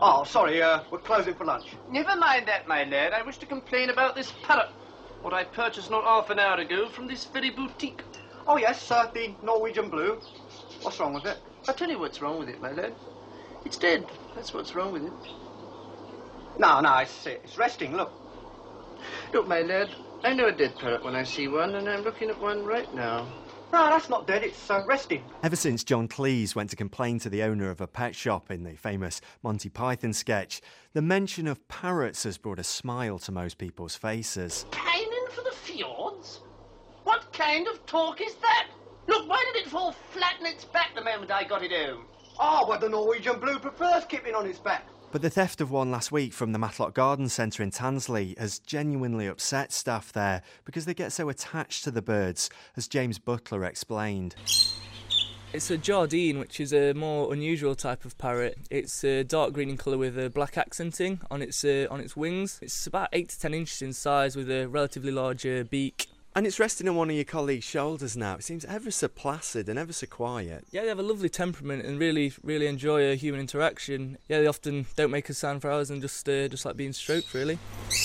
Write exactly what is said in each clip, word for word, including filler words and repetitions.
Oh, sorry, uh, we're closing for lunch. Never mind that, my lad. I wish to complain about this parrot. What I purchased not half an hour ago from this very boutique. Oh, yes, uh, the Norwegian blue. What's wrong with it? I'll tell you what's wrong with it, my lad. It's dead. That's what's wrong with it. No, no, it's, it's resting, look. Look, my lad, I know a dead parrot when I see one, and I'm looking at one right now. No, that's not dead, it's uh, resting. Ever since John Cleese went to complain to the owner of a pet shop in the famous Monty Python sketch, the mention of parrots has brought a smile to most people's faces. Pining for the fjords? What kind of talk is that? Look, why did it fall flat on its back the moment I got it home? Oh, well, the Norwegian blue prefers keeping on its back. But the theft of one last week from the Matlock Garden Centre in Tansley has genuinely upset staff there because they get so attached to the birds, as James Butler explained. It's a Jardine, which is a more unusual type of parrot. It's uh, dark green in colour with a black accenting on its uh, on its wings. It's about eight to ten inches in size with a relatively large uh, beak. And it's resting on one of your colleagues' shoulders now. It seems ever so placid and ever so quiet. Yeah, they have a lovely temperament and really, really enjoy a human interaction. Yeah, they often don't make a sound for hours and just, uh, just like being stroked, really.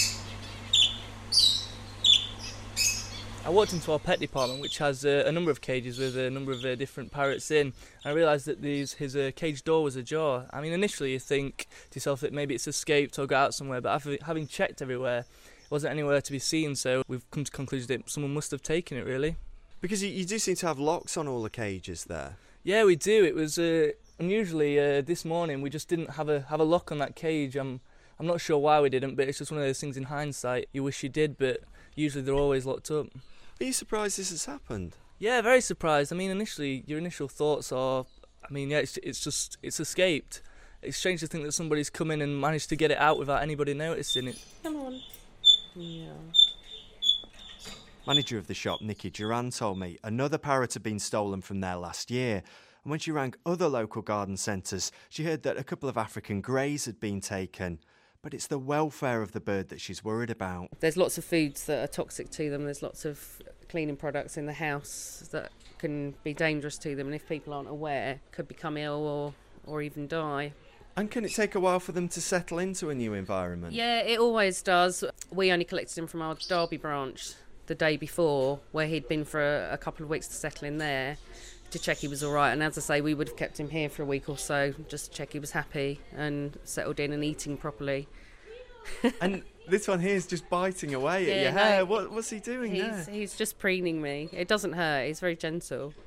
I walked into our pet department, which has uh, a number of cages with a number of uh, different parrots in. And I realised that these, his uh, cage door was ajar. I mean, initially you think to yourself that maybe it's escaped or got out somewhere, but after having checked everywhere, it wasn't anywhere to be seen, so we've come to the conclusion that someone must have taken it, really. Because you, you do seem to have locks on all the cages there. Yeah, we do. It was uh, unusually uh, this morning we just didn't have a have a lock on that cage. I'm I'm not sure why we didn't, but it's just one of those things in hindsight you wish you did, but usually they're always locked up. Are you surprised this has happened? Yeah, very surprised. I mean, initially your initial thoughts are, I mean, yeah, it's it's just it's escaped. It's strange to think that somebody's come in and managed to get it out without anybody noticing it. Come on. Yeah. Manager of the shop, Nikki Duran, told me another parrot had been stolen from there last year. And when she rang other local garden centres, she heard that a couple of African greys had been taken. But it's the welfare of the bird that she's worried about. There's lots of foods that are toxic to them. There's lots of cleaning products in the house that can be dangerous to them. And if people aren't aware, could become ill or, or even die. And can it take a while for them to settle into a new environment? Yeah, it always does. We only collected him from our Derby branch the day before, where he'd been for a, a couple of weeks to settle in there, to check he was all right. And as I say, we would have kept him here for a week or so, just to check he was happy and settled in and eating properly. And this one here is just biting away at yeah, your no, hair. What, what's he doing he's, there? He's just preening me. It doesn't hurt. He's very gentle.